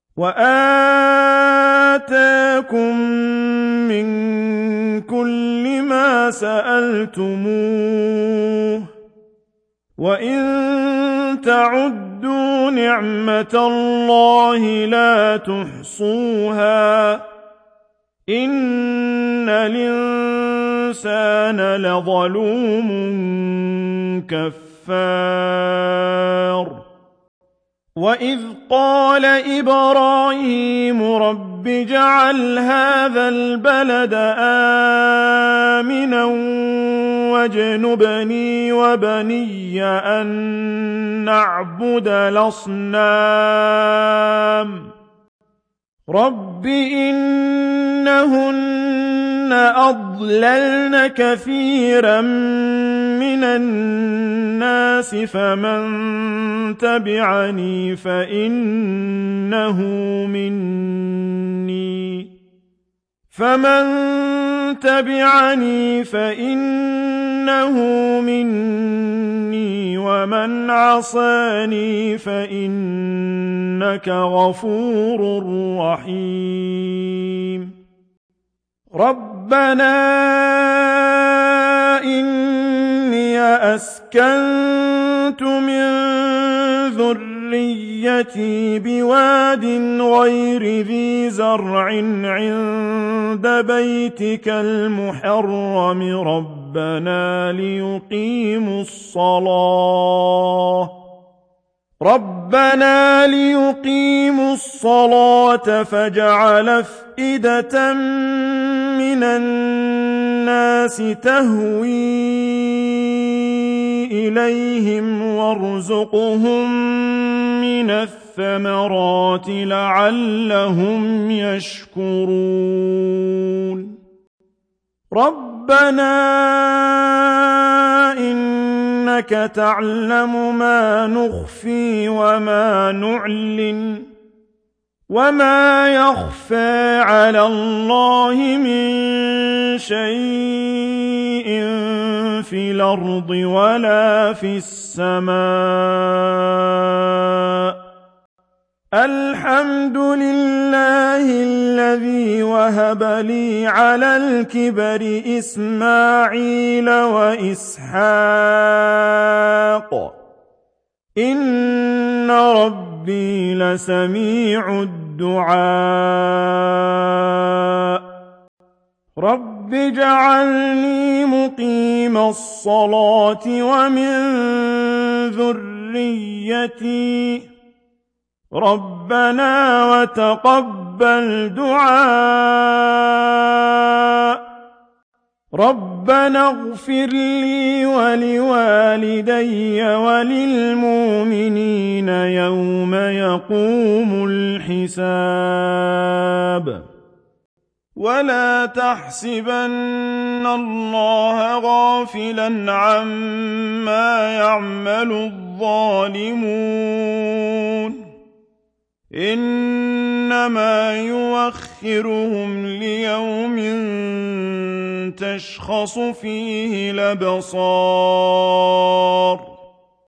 وآتاكم من كل ما سألتموه وإن تعدوا نعمة الله لا تحصوها إن الإنسان لظلوم كفار وإذ قال إبراهيم رب اجعل هذا البلد آمنا واجنبني وبني أن نعبد الأصنام رب إنهن أضللن كثيرا من الناس فمن تبعني فإنه مني ومن عصاني فإنك غفور رحيم ربنا إني أسكنت من ذريتي بواد غير ذي زرع عند بيتك المحرم ربنا ليقيموا الصلاة فاجعل أفئدة من الناس تهوي إليهم وارزقهم من الثمرات لعلهم يشكرون ربنا إنك تعلم ما نخفي وما نعلن وما يخفى على الله من شيء في الأرض ولا في السماء الحمد لله الذي وهب لي على الكبر إسماعيل وإسحاق إن ربي لسميع الدعاء رب اجعلني مقيم الصلاة ومن ذريتي ربنا وتقبل دعاء ربنا اغفر لي ولوالدي وللمؤمنين يوم يقوم الحساب ولا تحسبن الله غافلا عما يعمل الظالمون إنما يؤخرهم ليوم تشخص فيه الأبصار